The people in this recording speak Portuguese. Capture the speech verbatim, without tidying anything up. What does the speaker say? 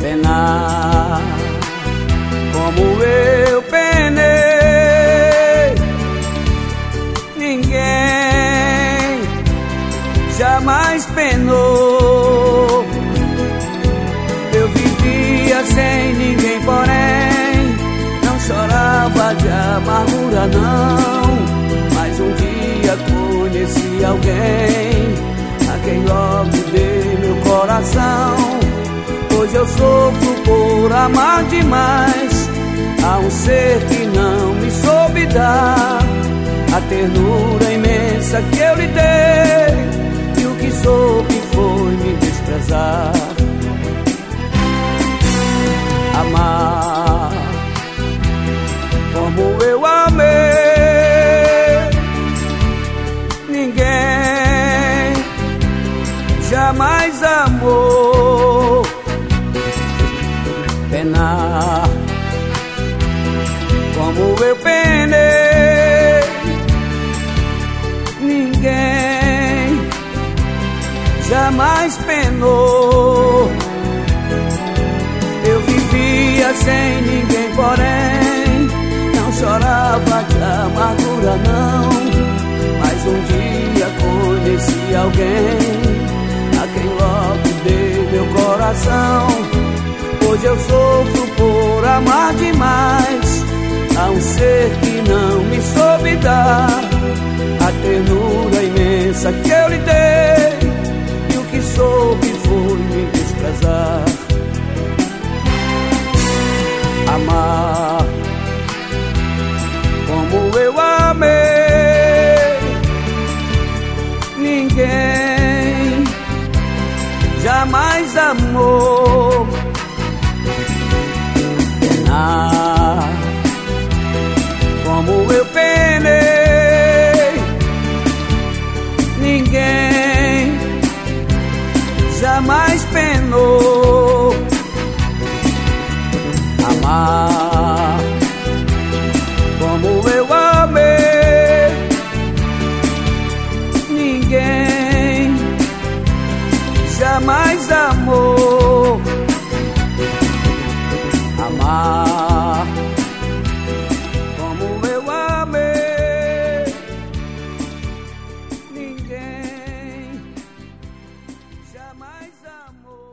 penar como eu penei. Ninguém jamais penou. Eu vivia sem ninguém, porém não chorava de amargura não. Mas um dia conheci alguém a quem logo dei meu coração. Hoje eu sofro por amar demais a um ser que não me soube dar a ternura imensa que eu lhe dei, e o que soube foi me desprezar. Amar como eu amei, ninguém jamais amou. Penar como eu penei, ninguém jamais penou. Eu vivia sem ninguém, porém não chorava de amargura não. Mas um dia conheci alguém a quem logo dei meu coração. Hoje eu sofro por amar demais a um ser que não me soube dar a ternura imensa que eu lhe dei, e o que soube foi me desprezar. Amar como eu amei, ninguém jamais amou. Penar como eu penei, ninguém jamais penou. Amar como eu amei, ninguém jamais amou. Amar como eu amei, ninguém jamais amou.